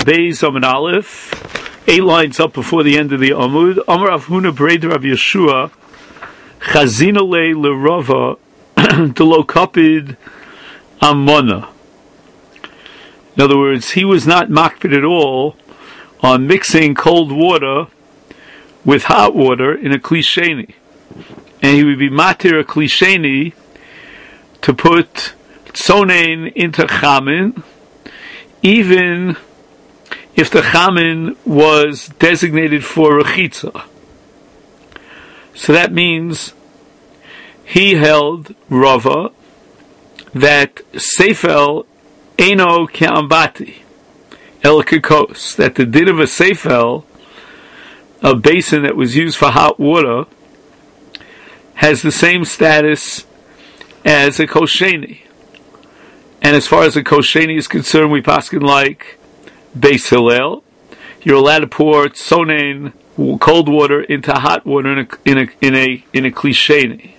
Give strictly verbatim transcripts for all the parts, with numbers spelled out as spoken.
Beis Amud Aleph, eight lines up before the end of the Amud. Amar Rav Huna Breder Rav Yeshua, Chazina le lerava delo kapid amona. In other words, he was not makpid at all on mixing cold water with hot water in a klisheni, and he would be matir a klisheni to put tzonein into chamin, even if the chamin was designated for rechitza. So that means he held Rava that seifel eino ke'ambati el kekos, that the din of a seifel, a basin that was used for hot water, has the same status as a kosheni. And as far as a kosheni is concerned, we paskin like Beis Hillel. You're allowed to pour tzonein, cold water, into hot water in a in a in a in a klisheni.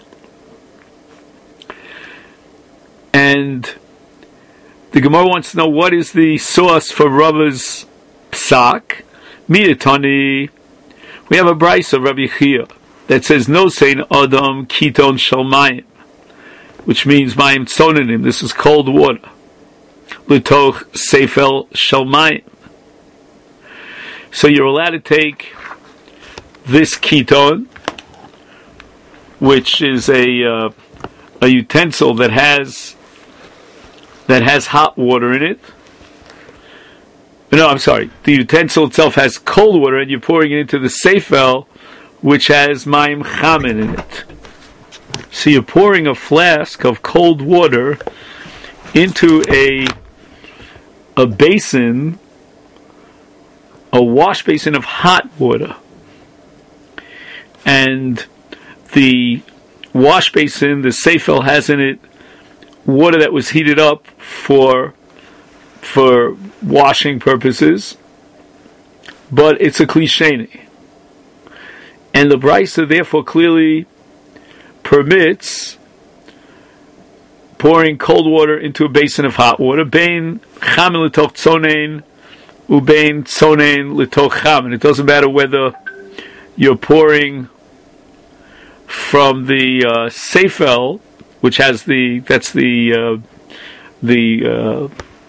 And the Gemara wants to know what is the source for Rava's psak. Midatani, we have a brayso of Rabbi Chia that says no sein adam kiton shel mayim, which means mayim tzonenim. This is cold water. L'toch seifel shel mayim. So you're allowed to take this kiton, which is a uh, a utensil that has that has hot water in it. No, I'm sorry. The utensil itself has cold water, and you're pouring it into the seifel, which has mayim chamin in it. So you're pouring a flask of cold water into a a basin, a wash basin of hot water. And the wash basin, the seifel, has in it water that was heated up for for washing purposes, but it's a klisheni. And the brayso therefore clearly permits pouring cold water into a basin of hot water, bein chamin l'toch tzonein, ubein tzonein l'toch chamin. It doesn't matter whether you're pouring from the uh, seifel, which has the that's the uh, the uh,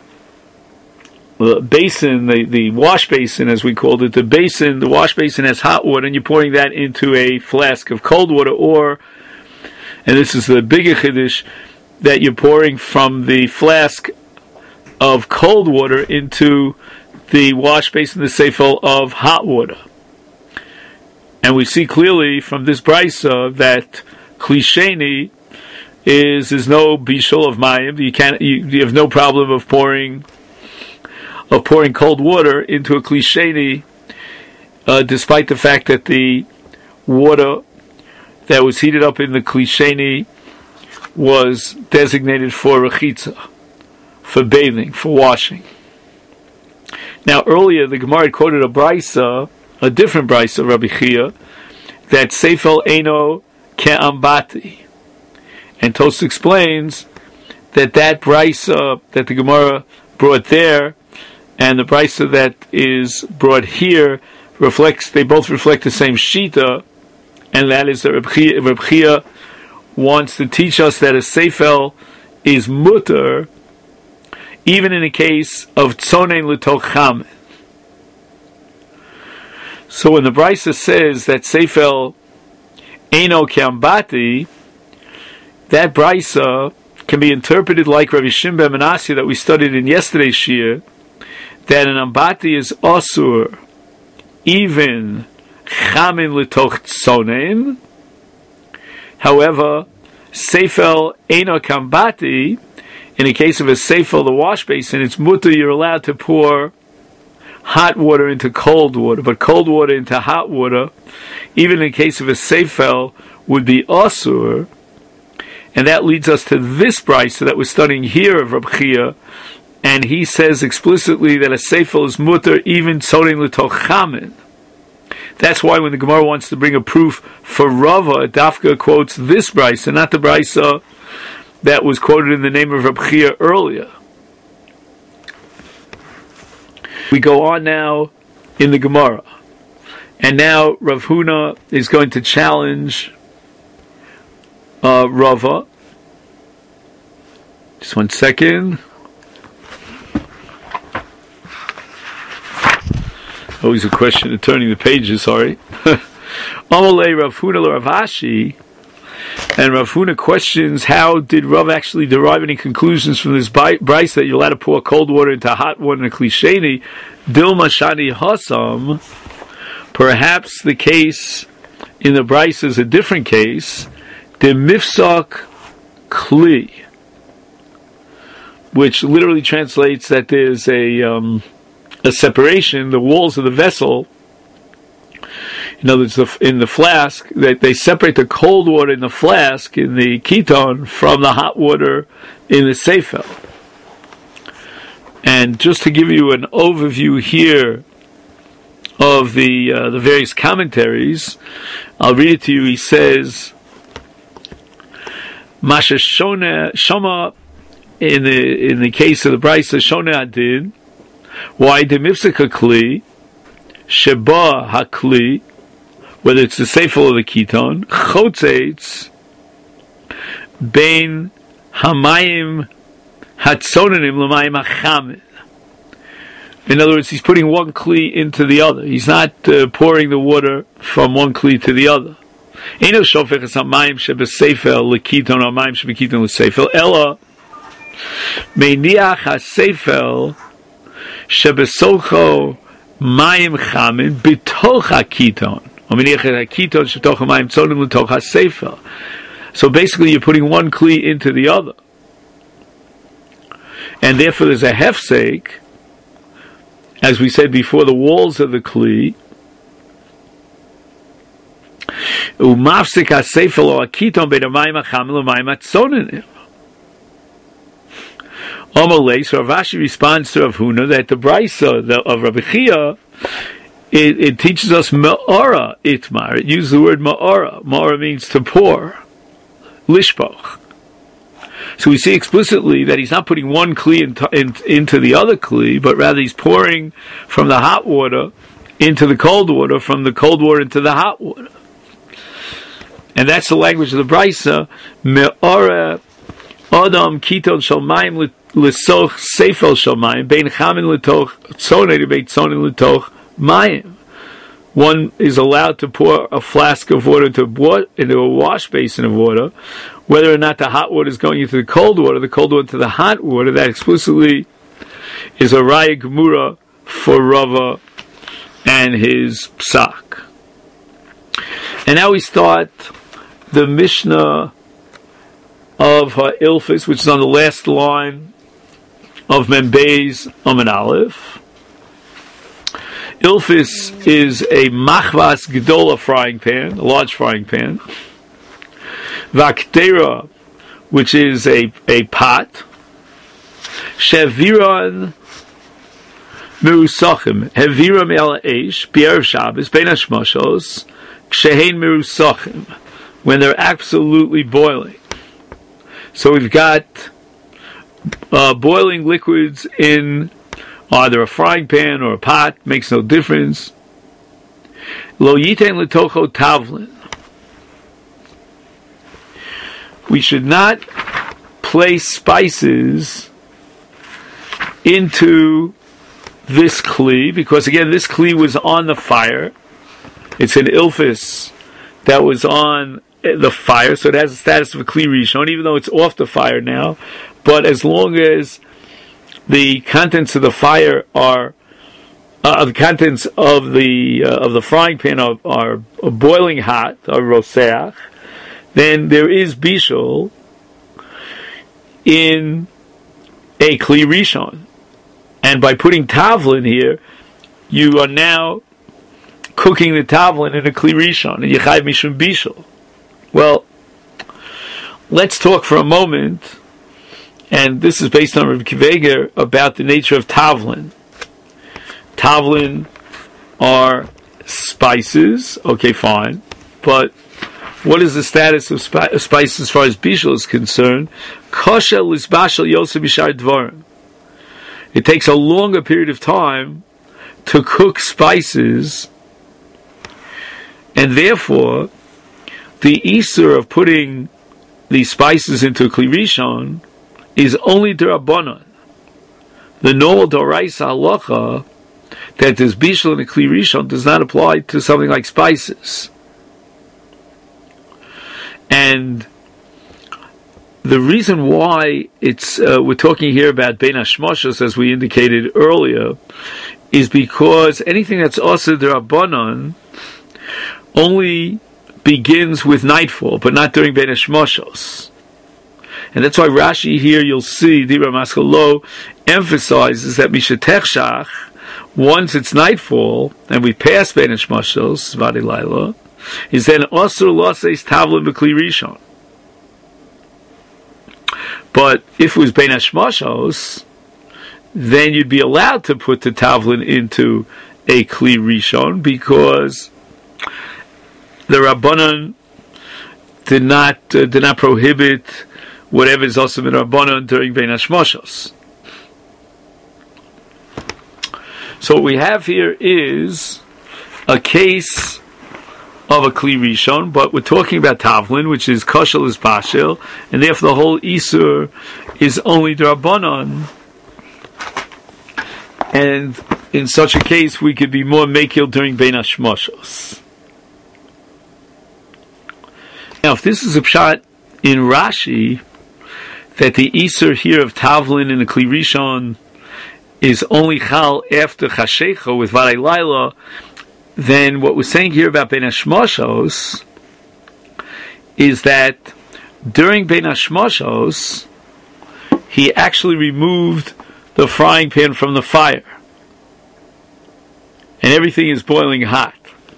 basin, the, the wash basin as we called it. The basin, the wash basin has hot water, and you're pouring that into a flask of cold water, or, and this is the bigger chiddush, that you're pouring from the flask of cold water into the wash basin, the seifel of hot water. And we see clearly from this brayso that klisheni is is no bishul of mayim. You can't. You, you have no problem of pouring of pouring cold water into a klisheni, uh, despite the fact that the water that was heated up in the klisheni was designated for rechitza, for bathing, for washing. Now earlier the Gemara had quoted a brayso, a different brayso, Rabbi Chia, that seifel eino ke'ambati, and Tosfos explains that that brayso that the Gemara brought there and the brayso that is brought here reflects, they both reflect the same shita, and that is that Rabbi Chia, Rabbi Chia wants to teach us that a seifel is mutter even in the case of tzonein l'toch chamin. So when the brayso says that seifel eino ke'ambati, that brayso can be interpreted like Rabbi Shimon ben Manasseh that we studied in yesterday's shir, that an ambati is osur even chamin l'toch tzonein. However, seifel eino ke'ambati, in the case of a seifel, the wash basin, it's mutter, you're allowed to pour hot water into cold water, but cold water into hot water, even in the case of a seifel, would be osur. And that leads us to this brayso that we're studying here of Rabbi Chia, and he says explicitly that a seifel is mutter even tzonein l'toch chamin. That's why when the Gemara wants to bring a proof for Rava, Dafka quotes this brayso, not the brayso that was quoted in the name of Rabbi Chia earlier. We go on now in the Gemara. And now Rav Huna is going to challenge uh, Rava. Just one second. Always a question of turning the pages, sorry. Amalei Rav Huna Rav Ashi. And Rav Huna questions, how did Rav actually derive any conclusions from this brisa that you're allowed to pour cold water into hot water in a klisheni? Dilma Shani Hasam. Perhaps the case in the brisa is a different case. The mifsak kli, which literally translates that there's a um, a separation, the walls of the vessel. In other words, in the flask, that they separate the cold water in the flask, in the keton, from the hot water in the seifel. And just to give you an overview here of the uh, the various commentaries, I'll read it to you. He says, Masha Shona Shama, in the in the case of the Brisa, Shona Adin, why the Mifsaka Kli, Sheba Hakli, whether it's the seifel or the keton, Chotzeitz, Bein Hamayim Hatzonanim L'mayim Hachamin. In other words, he's putting one kli into the other. He's not uh, pouring the water from one kli to the other. Eino shofech es hamayim shebeseifel lekiton or hamayim shebekiton leseifel ela meiniach haseifel shebesocho mayim chamin bitoch hakiton or meiniach hakiton shebetoch hamayim tzonim letoch haseifel. So basically, you're putting one kli into the other, and therefore there's a hefsek. As we said before, the walls of the kli, umafsik haseifel or akiton bein hamayim hachamim l'mayim hatzonim. Amalei, so Rav Ashi responds to Rav Huna that the brisa of Rabbi Chia, it, it teaches us ma'ora itmar. It uses the word ma'ora. Ma'ora means to pour, lishpoch. So we see explicitly that he's not putting one kli into, in, into the other kli, but rather he's pouring from the hot water into the cold water, from the cold water into the hot water. And that's the language of the brisa. Me'ora adam kiton shel mayim l'soch seifel shel mayim bein chamin l'toch tzonei bein tzonin l'toch mayim. One is allowed to pour a flask of water into, into a wash basin of water, whether or not the hot water is going into the cold water, the cold water into the hot water. That explicitly is a raya gemura for Rava and his psak. And now we start the Mishnah of Ilfis, which is on the last line of Membeis Amud Aleph. Ilfis is a machvas gedola frying pan, a large frying pan. Vaktera, which is a, a pot. Sheviran mirusachim, heviram el eish, b'erev Shabbos, bein hashmashos, kshehein mirusachim, when they're absolutely boiling. So we've got uh, boiling liquids in either a frying pan or a pot, makes no difference. Lo yiten letocho tavlin. We should not place spices into this kli, because again, this kli was on the fire. It's an ilfis that was on the fire, so it has the status of a kli rishon, even though it's off the fire now. But as long as the contents of the fire are, uh, the contents of the uh, of the frying pan are, are boiling hot, are roseach, then there is bishul in a kli rishon, and by putting tavlin here, you are now cooking the tavlin in a kli rishon, and yechayv mishum bishul. Well, let's talk for a moment. And this is based on Rabbi Kiveger about the nature of tavlin. Tavlin are spices, okay, fine, but what is the status of spi- spices as far as bishul is concerned? Kosher lisbashal yosef b'shar dvarim. It takes a longer period of time to cook spices, and therefore the Isur of putting the spices into Kli Rishon is only D'Rabbanan. The normal Doraisa halacha that this Bishul and a Kli Rishon does not apply to something like spices. And the reason why it's uh, we're talking here about Bein Hashmoshos, as we indicated earlier, is because anything that's also D'Rabbanan only begins with nightfall, but not during Bein Hashmoshos. And that's why Rashi here, you'll see, Dibra Maskalo emphasizes that Mishatechshach, once it's nightfall, and we pass Bein Hashmoshos, Vadi Laila, is then Osur Loses Tavlin B'Kli Rishon. But if it was Bein Hashmoshos, then you'd be allowed to put the Tavlin into a Kli Rishon, because the Rabbanon did not uh, did not prohibit whatever is also in Rabbanon during Bein Hashmoshos. So what we have here is a case of a Kli Rishon, but we're talking about Tavlin, which is Koshel is Bashil, and therefore the whole Isur is only D'Rabbanan. And in such a case, we could be more Mekil during Bein Hashmoshos. Now, if this is a pshat in Rashi, that the Isur here of Tavlin in the Kli Rishon is only Chal after Chashecha with Varei Laila, then what we're saying here about Bein Hashmoshos is that during Bein Hashmoshos, he actually removed the frying pan from the fire, and everything is boiling hot.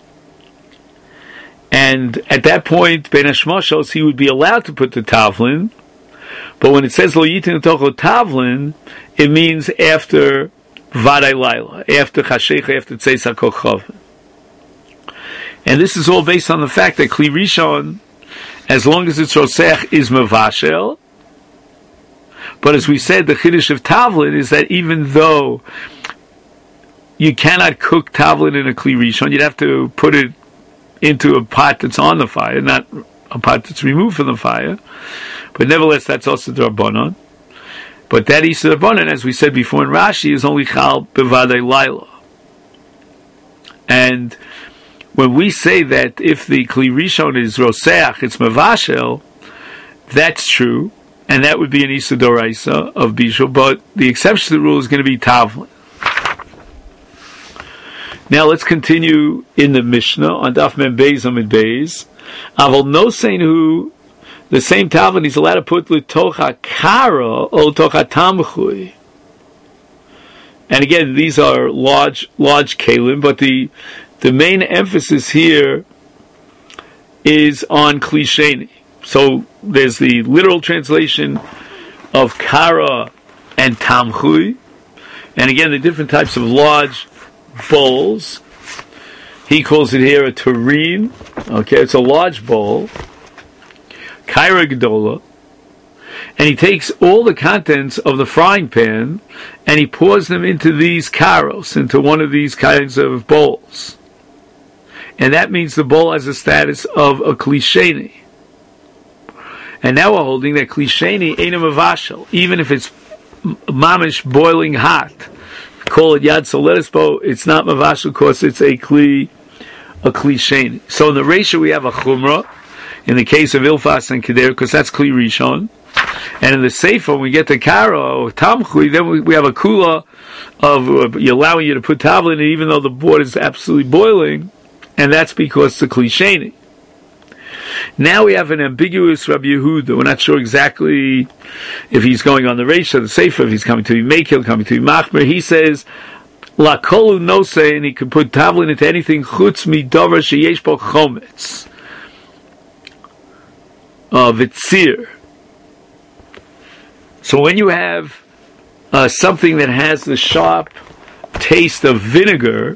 And at that point, Bein Hashmoshos, he would be allowed to put the Tavlin, but when it says Lo Yitin Tocho Tavlin, it means after Varei Laila, after Chashecha, after Tzeis HaKochav. And this is all based on the fact that Kli Rishon, as long as it's Rosech, is Mevashel. But as we said, the Chiddush of Tavlin is that even though you cannot cook Tavlin in a Kli Rishon, you'd have to put it into a pot that's on the fire, not a pot that's removed from the fire. But nevertheless, that's also D'Rabbanan. But that Isur D'Rabbanan, as we said before in Rashi, is only Chal B'Vadei Laila. And when we say that if the Kli Rishon is Roseach, it's Mevashel, that's true, and that would be an Isur Doraisa of Bishul, but the exception to the rule is going to be Tavlin. Now let's continue in the Mishnah on Daf Mem Beis Amid Beis. Aval no saying who the same Tavlin he's allowed to put L'tocha Kara or L'tocha Tamchui. And again, these are large, large kalim, but the the main emphasis here is on Kli Sheni. So there's the literal translation of Kara and Tamchui, and again the different types of large bowls. He calls it here a tureen. Okay, it's a large bowl, Kaira Gedola, and he takes all the contents of the frying pan and he pours them into these karos, into one of these kinds of bowls. And that means the bowl has the status of a Kli Sheni. And now we're holding that Kli Sheni ain't a mavashal, even if it's mamish boiling hot. Call it Yad Soletispo, it's not mavashal because it's a Kli, a Kli Sheni. So in the ratio we have a chumrah, in the case of Ilfas and Keder, because that's Kli Rishon. And in the Sefer, when we get to Kara or Tamchui, then we, we have a kula of uh, allowing you to put Tavlin in even though the water is absolutely boiling, and that's because it's a Kli Sheni. Now we have an ambiguous Rabbi Yehuda. We're not sure exactly if he's going on the Reish or the Sefer, if he's coming to be Mekil, coming to be Machmer. He says, La kolu no say, and he can put Tavlin into anything chutz mi davar sheyesh bo chometz. Of Vitzir. So when you have uh, something that has the sharp taste of vinegar,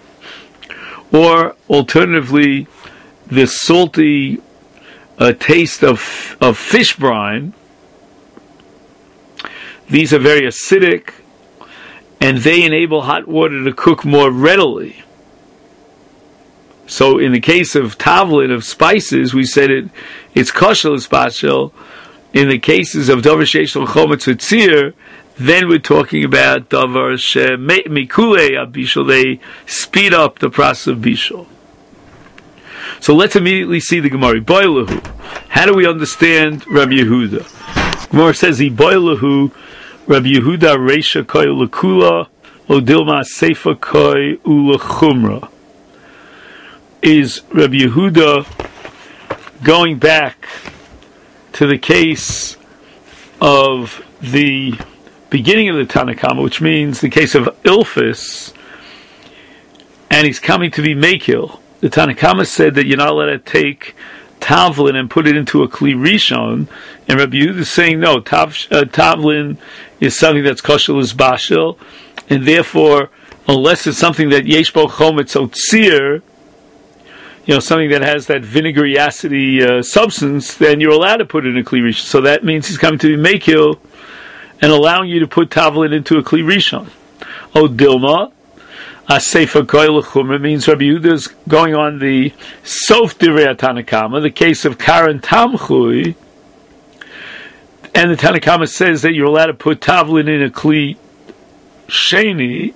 or alternatively the salty uh, taste of of fish brine, these are very acidic, and they enable hot water to cook more readily. So in the case of tavlin, of spices, we said it it's kosher l'spashel. In the cases of davar sheish lo chometz v'tzir, then we're talking about davar mikule abishul. They speed up the process of bishul. So let's immediately see the Gemara. Boilahu. How do we understand Rabbi Yehuda? Gemara says he boilahu Rabbi Yehuda reisha koi lekula odilma seifa koi ulechumra. Is Rabbi Yehuda going back to the case of the beginning of the Tanakama, which means the case of Ilfis, and he's coming to be Mekil. The Tanakama said that you're not allowed to take Tavlin and put it into a Kli Rishon, and Rabbi Yehuda is saying no, tav, uh, Tavlin is something that's kosher l'sbashel, and therefore, unless it's something that Yesh Bo Chometz Otzir, you know, something that has that vinegary acidy uh, substance, then you're allowed to put it in a Kli Rishon. So that means he's coming to be Mekil and allowing you to put Tavlin into a Kli Rishon. O Dilma, a Seifa Koil Chumra means Rabbi Yehuda is going on the Sof Divrei Tanakama, the case of Karen Tamchui, and the Tanakama says that you're allowed to put Tavlin in a Kli Sheni,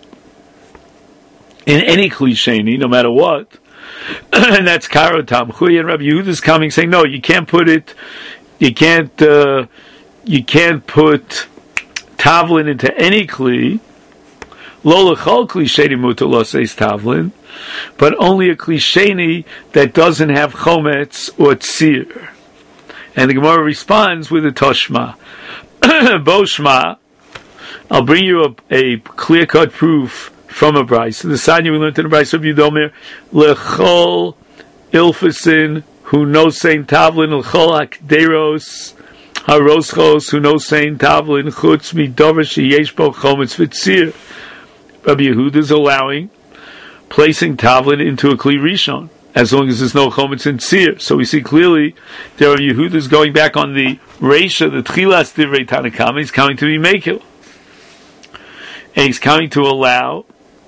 in any Kli Sheni, no matter what. And that's Karo Tamchui, and Rabbi Yehuda is coming saying, no, you can't put it, you can't, uh, you can't put Tavlin into any Kli, Lo L'chol Kli Sheni Mutar Lo says Tavlin, but only a Kli Sheni that doesn't have Chometz or Tzir. And the Gemara responds with a Toshma. Boshma, I'll bring you a, a clear-cut proof from a Bryce. The Sanya we learned in the Bryce of Yudomer, L'chol Ilfisin, who knows saying Tavlin, L'chol Hakderos, Haroschos, who knows saying Tavlin, Chutz Midover Sheyesh Bo Chometz V'Tzir. Rabbi Yehuda is allowing placing Tavlin into a Kli Rishon, as long as there's no Chometz and Tzir. So we see clearly that Rabbi Yehuda is going back on the Reisha, the Tchilas Divrei Tanakama. He's coming to be Mekil. And he's coming to allow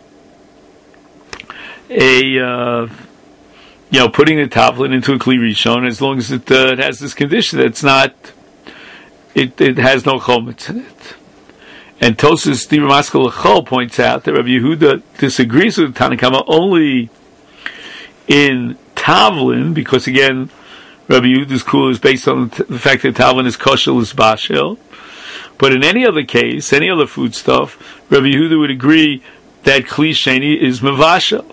a, uh, you know, putting the Tavlin into a Kli Rishon, as long as it, uh, it has this condition that it's not, it, it has no Chometz in it. And Tosas Dibur Maskal L'chol points out that Rabbi Yehuda disagrees with Tanakama only in Tavlin, because again, Rabbi Yehuda's kula is based on the fact that Tavlin is kosher l'sbashel. But in any other case, any other food stuff, Rabbi Yehuda would agree that Kli Sheni is mevashel.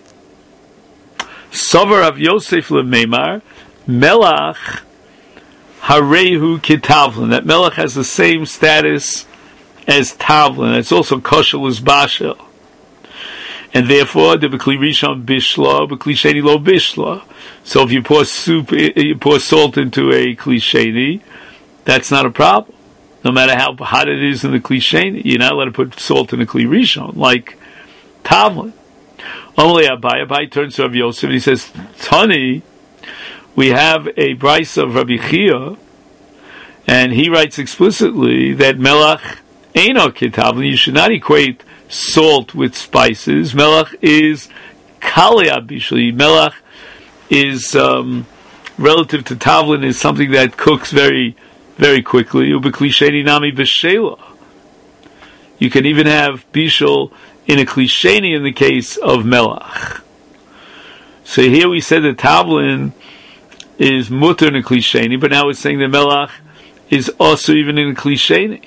Sover Rav Yosef lemeimar melach harehu kitavlin. That melach has the same status as tavlin. It's also kosher l'sbashel. And therefore, the B'Kli Rishon Bishla, B'Kli Sheni Lo Bishla. So if you pour soup, you pour salt into a Kli Sheni, that's not a problem. No matter how hot it is in the Kli Sheni, you're not allowed to put salt in a Kli Rishon, like Tavlin. Only Abai, Abai turns to Rav Yosef and he says, Tani, we have a brisa of Rabbi Chia, and he writes explicitly that Melach Eino Kitavlin, you should not equate salt with spices. Melach is kali abishli. Melach is um, relative to tavlin is something that cooks very, very quickly. Ubekli sheni nami b'shela. You can even have bishul in a klisheni in the case of melach. So here we said that tavlin is mutter in a klisheni, but now we're saying that melach is also even in a klisheni.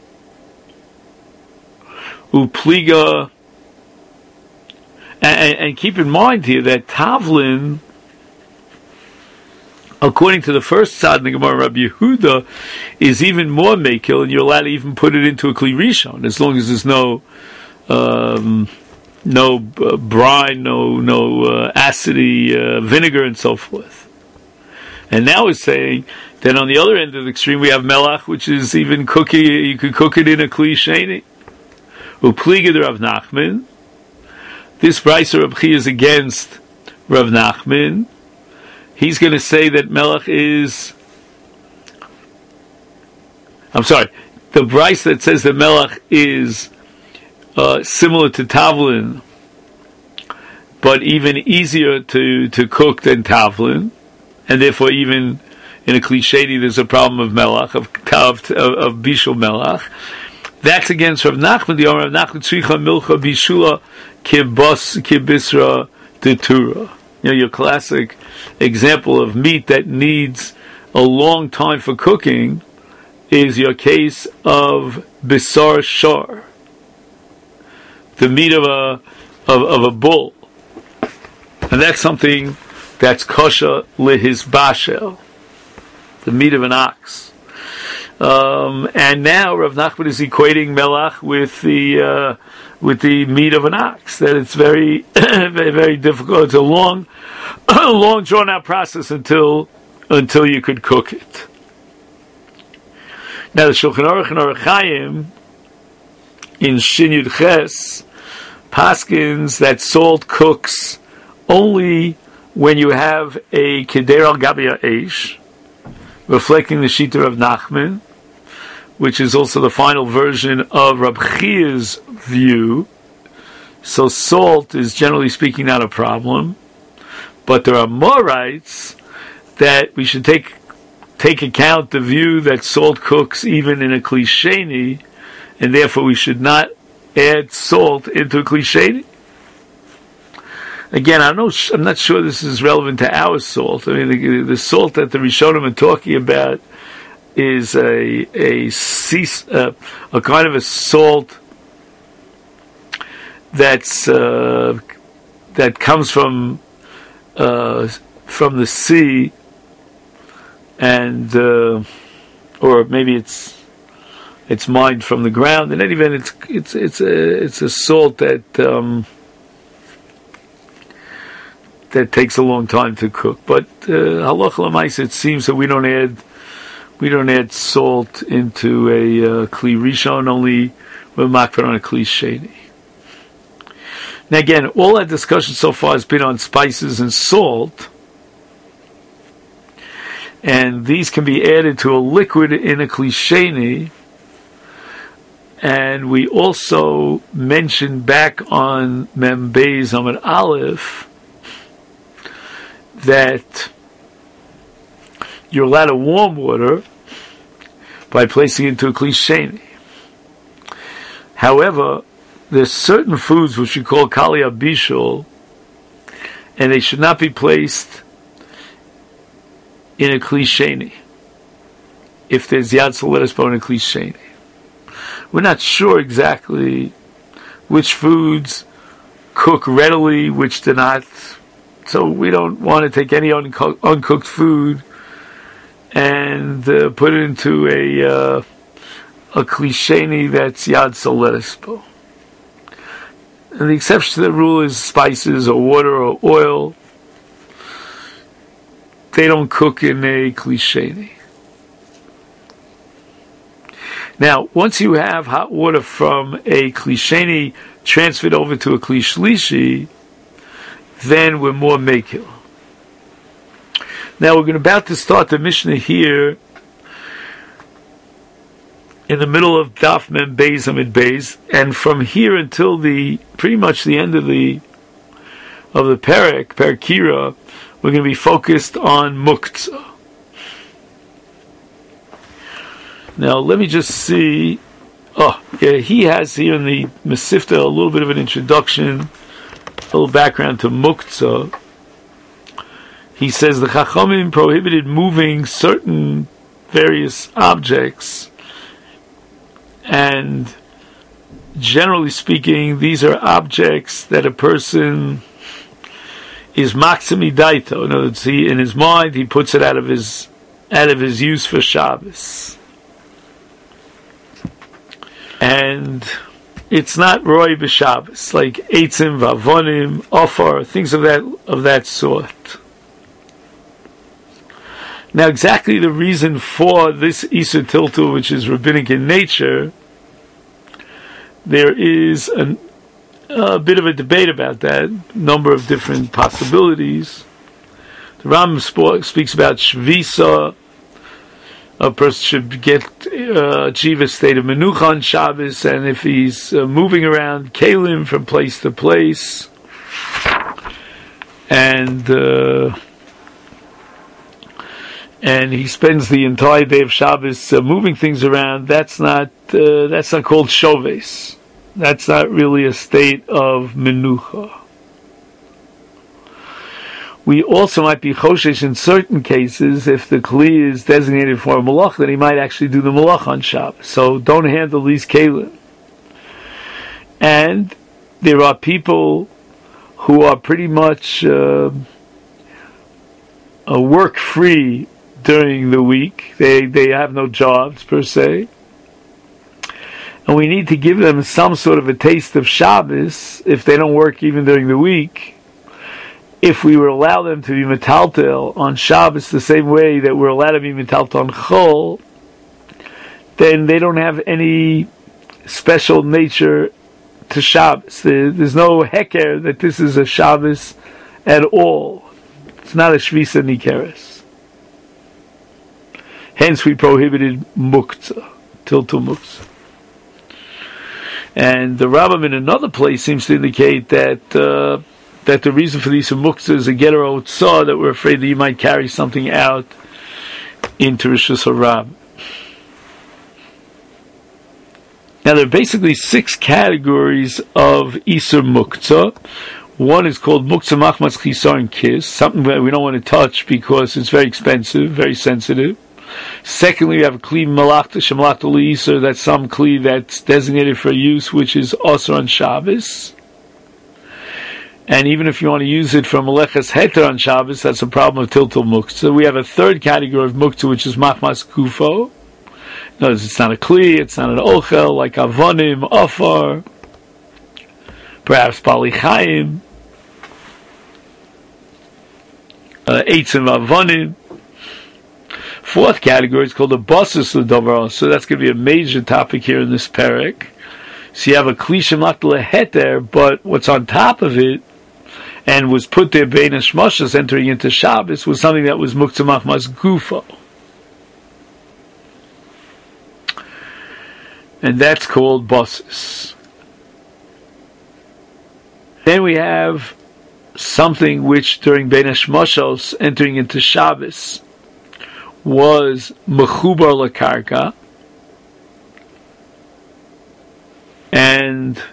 Upliga, and, and keep in mind here that Tavlin, according to the first side in the Gemara, Rabbi Yehuda, is even more mekil, and you're allowed to even put it into a Kli Rishon, as long as there's no um, no uh, brine, no no uh, acidy uh, vinegar, and so forth. And now we're saying that on the other end of the extreme we have melach, which is even cooking. You could cook it in a Kli Sheni. Upliga the Rav Nachman. This brisa Rav Chia is against Rav Nachman. He's going to say that melach is. I'm sorry. The brisa that says that melach is uh, similar to tavlin, but even easier to, to cook than tavlin, and therefore even in a Kli Sheni there's a problem of melach, of of, of bishul melach. That's against Rav Nachman. The Rav Nachman tzricha milcha bishula kibas kibisra detura. You know, your classic example of meat that needs a long time for cooking is your case of bisar shar, the meat of a of, of a bull, and that's something that's kosher lihisbashel, the meat of an ox. Um, and now Rav Nachman is equating melach with the uh, with the meat of an ox. That it's very very very difficult. It's a long, long drawn out process until until you could cook it. Now the Shulchan Aruch and Orach Chaim in Shin Yud Ches paskins that salt cooks only when you have a keder al gabi ha'esh, reflecting the Shita of Nachman, which is also the final version of Rab Chia's view. So salt is generally speaking not a problem, but there are more rights that we should take take account the view that salt cooks even in a Kli Sheni, and therefore we should not add salt into a Kli Sheni. Again, I don't know, I'm not sure this is relevant to our salt. I mean, the, the salt that the Rishonim are talking about is a a, a, a kind of a salt that's uh, that comes from uh, from the sea, and uh, or maybe it's it's mined from the ground. In any event, it's it's it's a it's a salt that. Um, that takes a long time to cook, but uh, halacha l'maisa, it seems that we don't add we don't add salt into a uh, kli rishon, only we're makpid on a kli sheni. Now again, all our discussion so far has been on spices and salt, and these can be added to a liquid in a kli sheni. And we also mentioned back on Mem Beis Amud Aleph that you're allowed to warm water by placing it into a Kli Sheni. However, there's certain foods which we call Kali Abishul, and they should not be placed in a Kli Sheni if there's Yad Soleres in a Kli Sheni. We're not sure exactly which foods cook readily, which do not. So we don't want to take any unco- uncooked food and uh, put it into a uh, a Kli Sheni that's Yad Soleres bo. And the exception to the rule is spices or water or oil. They don't cook in a Kli Sheni. Now, once you have hot water from a Kli Sheni transferred over to a Kli Shlishi, then we're more mekil. Now we're about to start the Mishnah here in the middle of Daf Mem Beis Amid Beis, and from here until the pretty much the end of the of the Perek, Perekira, we're going to be focused on Muktzah. Now let me just see. Oh, yeah, he has here in the Mesifta a little bit of an introduction. A little background to Muktzah. He says the Chachamim prohibited moving certain various objects, and generally speaking, these are objects that a person is maksimi daito. In other words, he, in his mind, he puts it out of his out of his use for Shabbos, and it's not roy b'Shabbos, like eitzim, vavonim, ofar, things of that of that sort. Now, exactly the reason for this Isur Tiltul, which is rabbinic in nature, there is an, a bit of a debate about that, number of different possibilities. The Rambam speaks about shvisa, a person should get uh, achieve a state of menucha on Shabbos, and if he's uh, moving around kelim from place to place, and uh, and he spends the entire day of Shabbos uh, moving things around, that's not uh, that's not called shoves. That's not really a state of menucha. We also might be choshesh in certain cases if the kli is designated for a malach, then he might actually do the malach on Shabbos. So don't handle these kelim. And there are people who are pretty much uh, uh, work free during the week. They they have no jobs per se. And we need to give them some sort of a taste of Shabbos if they don't work even during the week. If we were allow them to be metaltel on Shabbos the same way that we're allowed to be metaltel on Chol, then they don't have any special nature to Shabbos. There, there's no heker that this is a Shabbos at all. It's not a Shvisa Nikeres. Hence we prohibited Muktzah, Tiltul Muktzah. And the Rambam in another place seems to indicate that uh, that the reason for these muktzah is a getter otzah, that we're afraid that you might carry something out into Rishus Harab. Now there are basically six categories of Isur Muktzah. One is called Muktzah Machmas Chisar and Kiss, something that we don't want to touch because it's very expensive, very sensitive. Secondly, we have a Kli Malachta Shemalachta L'Isur, that's some Kli that's designated for use, which is Osir on Shabbos. And even if you want to use it for Meleches Heter on Shabbos, that's a problem of Tiltul Muktzah. We have a third category of Muktzah, which is Machmas Kufo. Notice it's not a Kli, it's not an Ochel, like Avonim, Ofar, perhaps Bali Chaim, uh, Eitzim Avonim. Fourth category is called the Basis L'Dovar, so that's going to be a major topic here in this parak. So you have a Kli Shemalach Leheter, but what's on top of it, and was put there Bein Hashmashas entering into Shabbos, was something that was Muktzah Machmas Gufo. And that's called Basis. Then we have something which during Bein Hashmashos entering into Shabbos was Mechubar Lakarka, and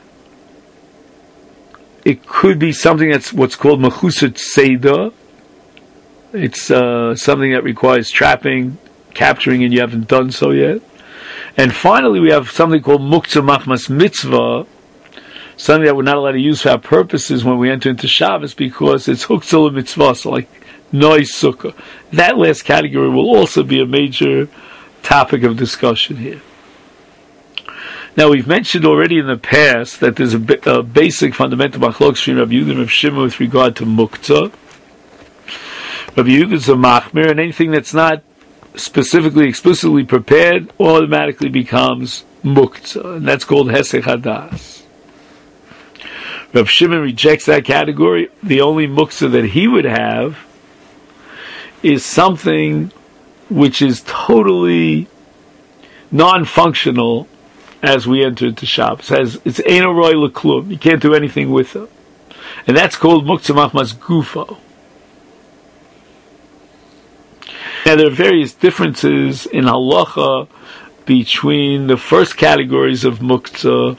it could be something that's what's called Mechusat Seidah. It's uh, something that requires trapping, capturing, and you haven't done so yet. And finally, we have something called Muktzah Machmas Mitzvah, something that we're not allowed to use for our purposes when we enter into Shabbos because it's Huktzah Mitzvah, so like Noi Sukkah. That last category will also be a major topic of discussion here. Now, we've mentioned already in the past that there's a, a basic fundamental machlokes between Rabbi Yehuda and Rabbi Shimon with regard to muktzah. Rabbi Yehuda is a machmir, and anything that's not specifically, explicitly prepared automatically becomes muktzah, and that's called hesech hadas. Rabbi Shimon rejects that category. The only muktzah that he would have is something which is totally non-functional as we enter into Shabbos. Says it's Eino Roy L'Klum. You can't do anything with it. And that's called Muktzah Machmas Gufo. Now there are various differences in halacha between the first categories of Muktzah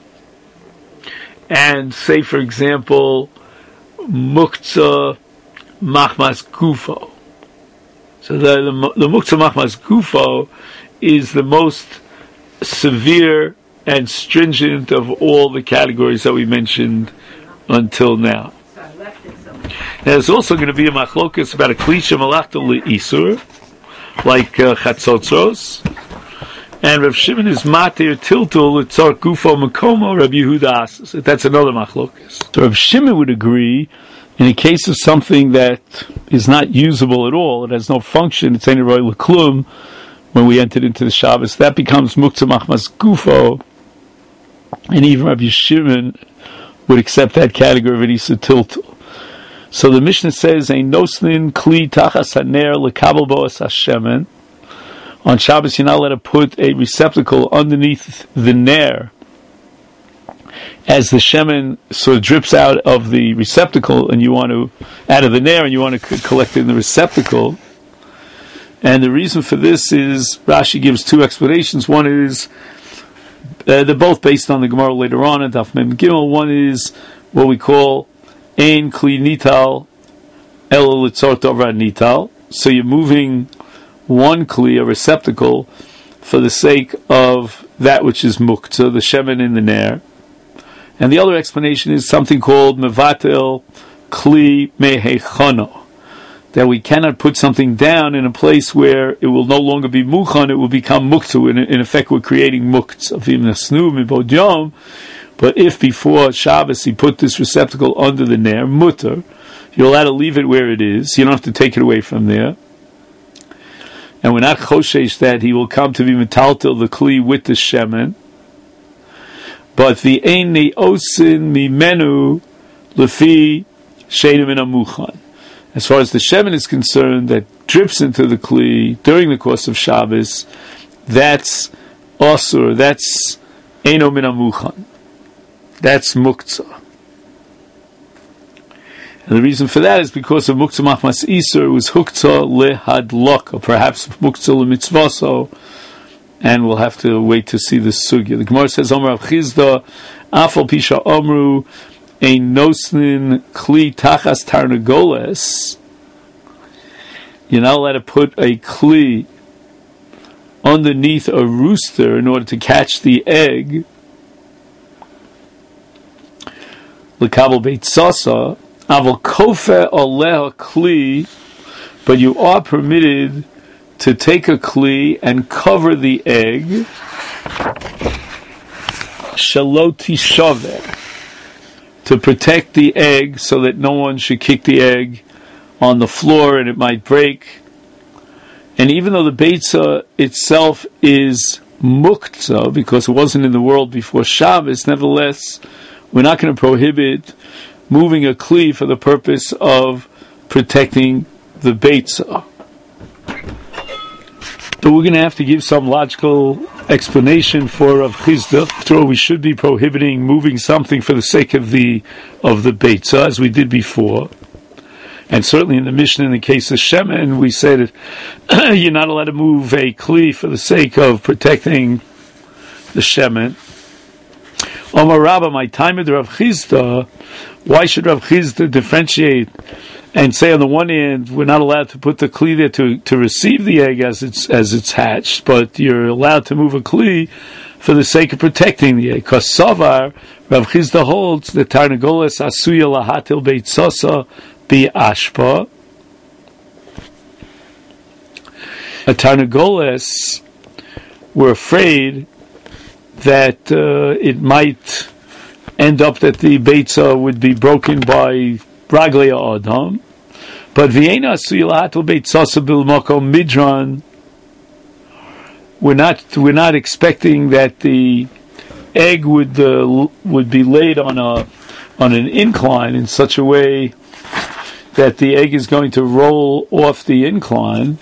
and, say for example, Muktzah Machmas Gufo. So the, the, the Muktzah Machmas Gufo is the most severe and stringent of all the categories that we mentioned until now. Now there's also going to be a machlokas about a klisha malachta le'isur, like uh, chatzotzros, and Rav Shimon is matir tiltul letzar gufo makomo Rabbi Yehuda asas. That's another machlokas. So Rav Shimon would agree in a case of something that is not usable at all, it has no function, it's Eino Roy L'Klum. When we entered into the Shabbos, that becomes Muktzah Machmas Gufo, and even Rabbi Shimon would accept that category of Edisa Tiltul. So the Mishnah says, "Ein nosnin kli tachas haner lekabel boas hashemen." On Shabbos, you're not allowed to put a receptacle underneath the nair as the shemen sort of drips out of the receptacle, and you want to, out of the nair, and you want to collect it in the receptacle. And the reason for this is, Rashi gives two explanations. One is, uh, they're both based on the Gemara later on in Daf Mem Gimel. One is what we call Ein Kli Nital El Litzor Dovar Nital. So you're moving one Kli, a receptacle, for the sake of that which is muktzah, the shemen in the nair. And the other explanation is something called Mevatel Kli Mehechano, that we cannot put something down in a place where it will no longer be mukhan, it will become muktu. In, in effect, we're creating mukts. But if before Shabbos he put this receptacle under the nair, mutter, you're allowed to leave it where it is. You don't have to take it away from there. And we're not choshesh that he will come to be metaltel the kli with the shemen. But the ein ne'osin mimenu lefi sheinu min hamuchan. As far as the shemen is concerned, that drips into the kli during the course of Shabbos, that's osur, that's eino min hamuchan. That's muktzah. And the reason for that is because of muktzah machmas isur, it was huktzah lehadlok, or perhaps muktzah lemitzvaso, and we'll have to wait to see the sugya. The Gemara says, Omer Rav Chizda, afal pisha omru, ein nosnin kli tachas tarnagoles. You're not allowed to put a kli underneath a rooster in order to catch the egg. L'kabel beit sasa, aval kofe oleha kli, but you are permitted to take a kli and cover the egg, shaloti shaveh, to protect the egg so that no one should kick the egg on the floor and it might break. And even though the beitzah itself is muktzah, because it wasn't in the world before Shabbos, nevertheless, we're not going to prohibit moving a kli for the purpose of protecting the beitzah. But we're going to have to give some logical explanation for Rav Chizda. After all, we should be prohibiting moving something for the sake of the of the beitzah, as we did before. And certainly in the Mishnah, in the case of shemen, we said you're not allowed to move a kli for the sake of protecting the shemen. Omar Rabba, my time with Rav Chizda, why should Rav Chizda differentiate and say on the one hand we're not allowed to put the kli there to, to receive the egg as it's as it's hatched, but you're allowed to move a kli for the sake of protecting the egg? Because Savar, Rav Chizda holds that Tarnagoles asuya lahatil beit sosa bi ashpa. A Tarnagoles, we're afraid that uh, it might end up that the beitzah would be broken by Raglei Adam, but Vienna Suyilatul Beit Sosabil Moko Midran, we're not we're not expecting that the egg would uh, would be laid on a on an incline in such a way that the egg is going to roll off the incline,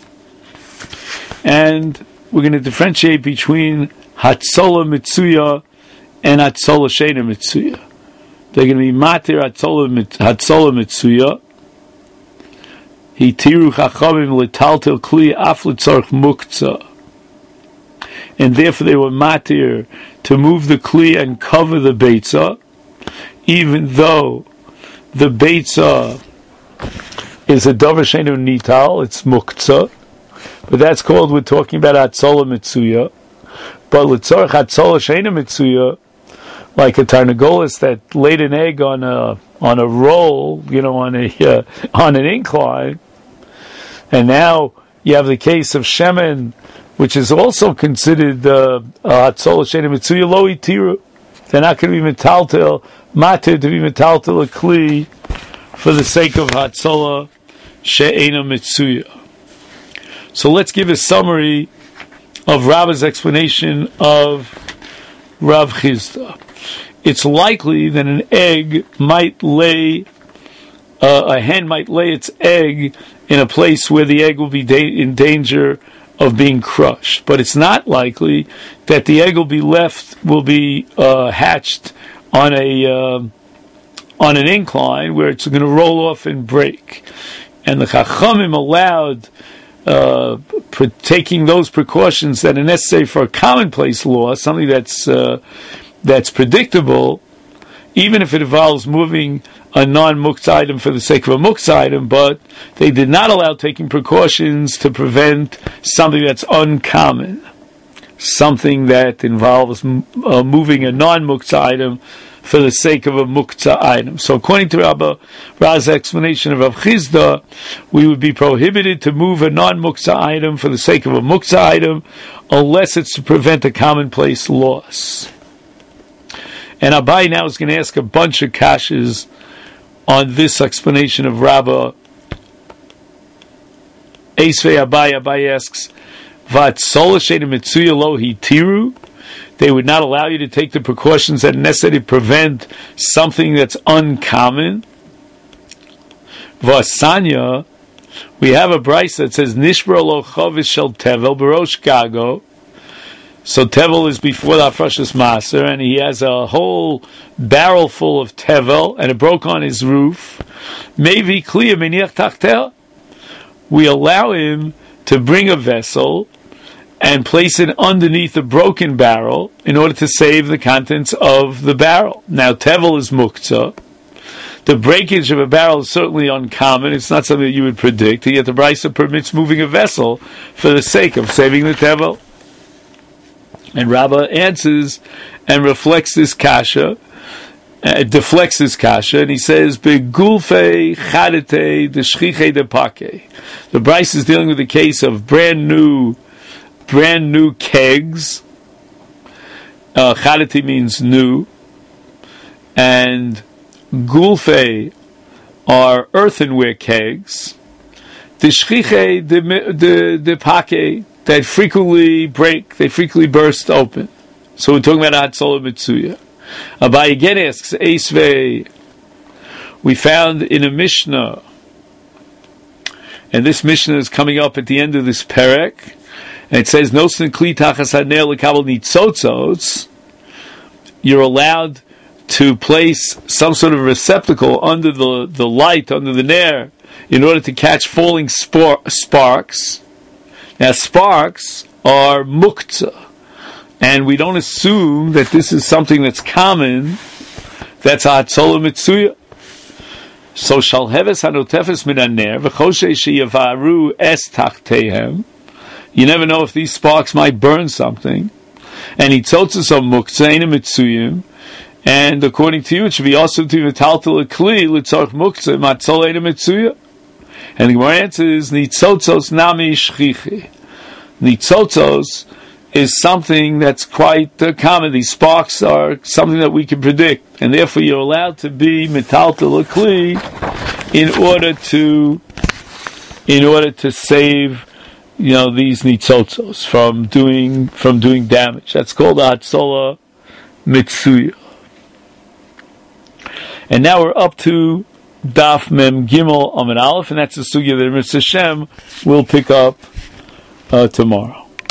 and we're going to differentiate between Hatzola Mitsuya and Hatzola Sheina Mitsuya. They're going to be Matir Hatzola Mitsuya. Hitiru Chachamim L'taltel Kli Af L'tzorch Muktzah. And therefore they were Matir to move the Kli and cover the Beitzah, even though the Beitzah is a Dover Sheinu Nital, it's Muktzah. But that's called, we're talking about Hatzola Mitsuya. But L'tzorch Hatzola Sheina Mitsuya, like a Tarnagolis that laid an egg on a on a roll, you know, on a uh, on an incline, and now you have the case of shemen, which is also considered Hatzola Sheina Mitsuya Lo Itiru. They're not going to be metaltel matir to be metaltel a kli for the sake of Hatzola Sheina Mitsuya. So let's give a summary of Rabba's explanation of Rav Chizda. It's likely that an egg might lay, uh, a hen might lay its egg in a place where the egg will be da- in danger of being crushed. But it's not likely that the egg will be left, will be uh, hatched on a uh, on an incline where it's going to roll off and break. And the Chachamim allowed uh, pre- taking those precautions that are necessary for a commonplace law, something that's uh, that's predictable, even if it involves moving a non-muktzah item for the sake of a muktzah item, but they did not allow taking precautions to prevent something that's uncommon, something that involves uh, moving a non-muktzah item for the sake of a muktzah item. So according to Rabbi Raz's explanation of Rav Chizda, we would be prohibited to move a non-muktzah item for the sake of a muktzah item unless it's to prevent a commonplace loss. And Abai now is going to ask a bunch of kashas on this explanation of Rabba. Eisvei Abai, Abai asks, Vat solasheda mitzuya lo hitiru? They would not allow you to take the precautions that are necessary to prevent something that's uncommon. Vasanya, we have a brayso that says, Nishbro lo chovish shel tevel barosh gago. So tevel is before the Hafrashas Maser, and he has a whole barrel full of tevel, and it broke on his roof. Maybe kliya meniach tachtel. We allow him to bring a vessel and place it underneath the broken barrel in order to save the contents of the barrel. Now, tevel is muktzah. The breakage of a barrel is certainly uncommon. It's not something that you would predict. Yet the brayso permits moving a vessel for the sake of saving the tevel. And Rabbah answers and reflects this kasha, uh, deflects this kasha, and he says, "Begulfe chadete deshchiche depake." The brayso is dealing with the case of brand new, brand new kegs. Uh, chadete means new, and gulfe are earthenware kegs. Deshchiche depake, that frequently break, they frequently burst open. So we're talking about Hatzolah Mitzuya. Abai again asks, Eisvei, we found in a Mishnah, and this Mishnah is coming up at the end of this perek, and it says, Nosen kli tachas haner lekabel nitzotzos, you're allowed to place some sort of receptacle under the, the light, under the ner, in order to catch falling spor- sparks. Now, sparks are muktzah, and we don't assume that this is something that's common, that's a hatzolah mitzuya. So, shalheves hanotefes min haner, v'choshe sheyavaru es tachtehem, you never know if these sparks might burn something, and hitzotzos of muktzah, ein mitzuyim, and according to you, it should be also to metaltel a kli, litzorch muktzah, matzol ein mitzuya. And the Gemara answers, Nitzotzos nami shchichi. Nitzotzos is something that's quite uh, common. These sparks are something that we can predict, and therefore you're allowed to be metaltel kli in order to, in order to save, you know, these nitzotzos from doing from doing damage. That's called hatzolah mitzuya. And now we're up to Daf Mem Gimel Amud Aleph, and that's the sugya that Mister Hashem will pick up uh, tomorrow.